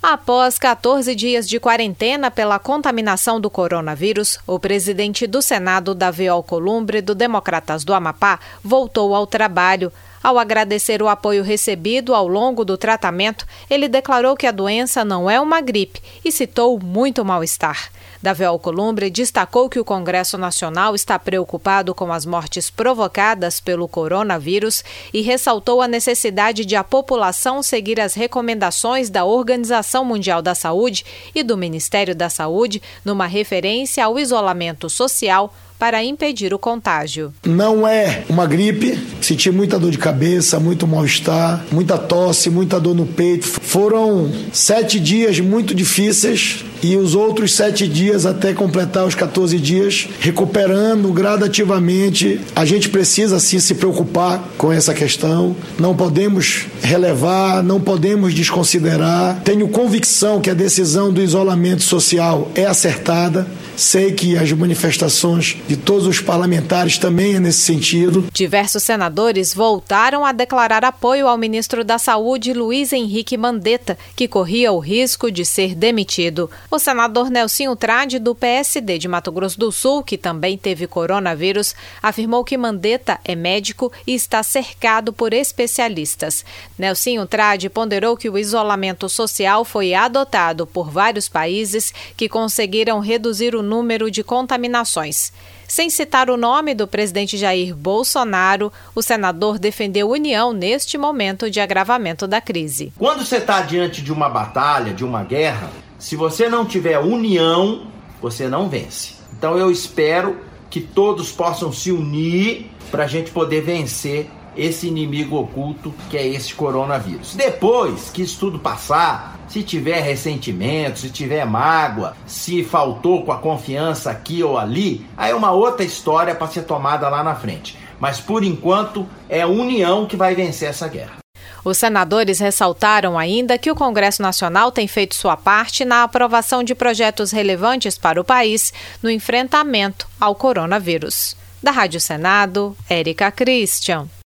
Após 14 dias de quarentena pela contaminação do coronavírus, o presidente do Senado, Davi Alcolumbre, do Democratas do Amapá, voltou ao trabalho. Ao agradecer o apoio recebido ao longo do tratamento, ele declarou que a doença não é uma gripe e citou muito mal-estar. Davi Alcolumbre destacou que o Congresso Nacional está preocupado com as mortes provocadas pelo coronavírus e ressaltou a necessidade de a população seguir as recomendações da Organização Mundial da Saúde e do Ministério da Saúde numa referência ao isolamento social para impedir o contágio. Não é uma gripe, senti muita dor de cabeça, muito mal-estar, muita tosse, muita dor no peito. Foram 7 dias muito difíceis e os outros 7 dias até completar os 14 dias, recuperando gradativamente. A gente precisa sim se preocupar com essa questão, não podemos relevar, não podemos desconsiderar. Tenho convicção que a decisão do isolamento social é acertada. Sei que as manifestações de todos os parlamentares também é nesse sentido. Diversos senadores voltaram a declarar apoio ao ministro da Saúde, Luiz Henrique Mandetta, que corria o risco de ser demitido. O senador Nelsinho Trade, do PSD de Mato Grosso do Sul, que também teve coronavírus, afirmou que Mandetta é médico e está cercado por especialistas. Nelsinho Trade ponderou que o isolamento social foi adotado por vários países que conseguiram reduzir o número de contaminações. Sem citar o nome do presidente Jair Bolsonaro, o senador defendeu união neste momento de agravamento da crise. Quando você está diante de uma batalha, de uma guerra, se você não tiver união, você não vence. Então eu espero que todos possam se unir para a gente poder vencer esse inimigo oculto que é esse coronavírus. Depois que isso tudo passar, se tiver ressentimento, se tiver mágoa, se faltou com a confiança aqui ou ali, aí é uma outra história para ser tomada lá na frente. Mas por enquanto é a união que vai vencer essa guerra. Os senadores ressaltaram ainda que o Congresso Nacional tem feito sua parte na aprovação de projetos relevantes para o país no enfrentamento ao coronavírus. Da Rádio Senado, Érica Christian.